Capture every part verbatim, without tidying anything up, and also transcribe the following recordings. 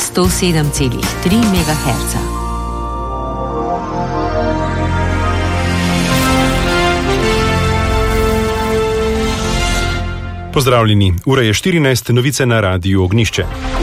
sto sedem celih tri megaherca. Pozdravljeni, ura je štirinajst, novice na Radiu Ognjišče.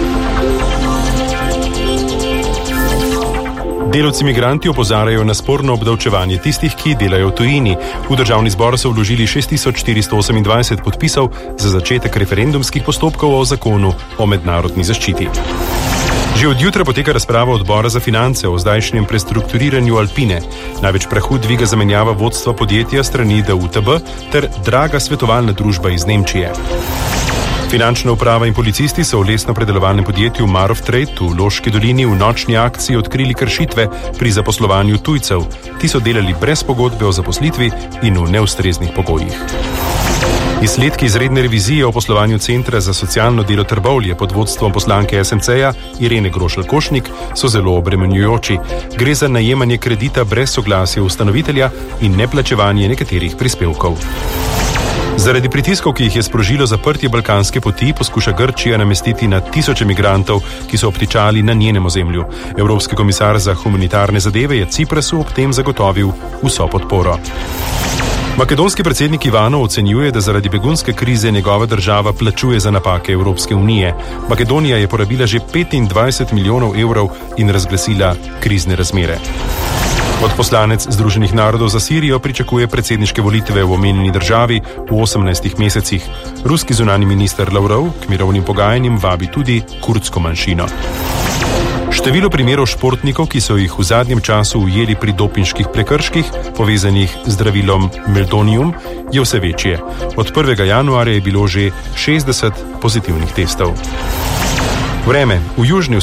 Delavci migranti opozarjajo na sporno obdavčevanje tistih, ki delajo v tujini. V državni zbor so vložili šest tisoč štiristo osemindvajset podpisov za začetek referendumskih postopkov o zakonu o mednarodni zaščiti. Že od jutra poteka razprava odbora za finance o zdajšnjem prestrukturiranju Alpine. Največ prahu dviga zamenjava vodstva podjetja strani D U T B ter draga svetovalna družba iz Nemčije. Finančna uprava in policisti so v lesno-predelovalnem podjetju Marof Trade v Loški dolini v nočni akciji odkrili kršitve pri zaposlovanju tujcev. Ti so delali brez pogodbe o zaposlitvi in v neustreznih pogojih. Izsledki izredne revizije o poslovanju Centra za socialno delo Trbovlje pod vodstvom poslanke S M C-ja Irene Grošelj-Košnik so zelo obremenjujoči. Gre za najemanje kredita brez soglasja ustanovitelja in neplačevanje nekaterih prispevkov. Zaradi pritiskov, ki jih je sprožilo zaprtje balkanske poti, poskuša Grčija namestiti na tisoče migrantov, ki so obtičali na njenem ozemlju. Evropski komisar za humanitarne zadeve je Ciprasu ob tem zagotovil vso podporo. Makedonski predsednik Ivanov ocenjuje, da zaradi begunske krize njegova država plačuje za napake Evropske unije. Makedonija je porabila že petindvajset milijonov evrov in razglasila krizne razmere. Odposlanec Združenih narodov za Sirijo pričakuje predsedniške volitve v omenjeni državi v osemnajstih mesecih. Ruski zunani minister Lavrov k mirovnim pogajanjem vabi tudi kurdsko manjšino. Število primerov športnikov, ki so jih v zadnjem času ujeli pri dopinških prekrških, povezanih z zdravilom Meldonium, je vse večje. Od prvega januarja je bilo že šestdeset pozitivnih testov. Vreme. V južni